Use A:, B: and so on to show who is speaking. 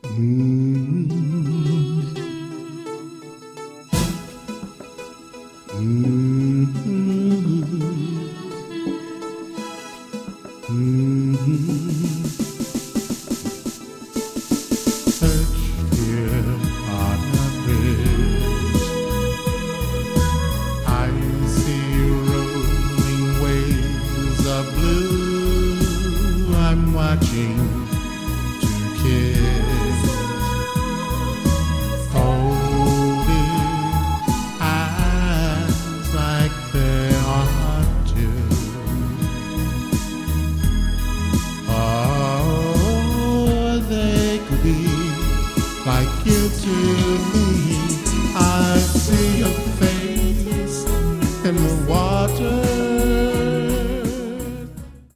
A: Mm-hmm. Perched here on a bridge, I see rolling waves of blue. I'm watching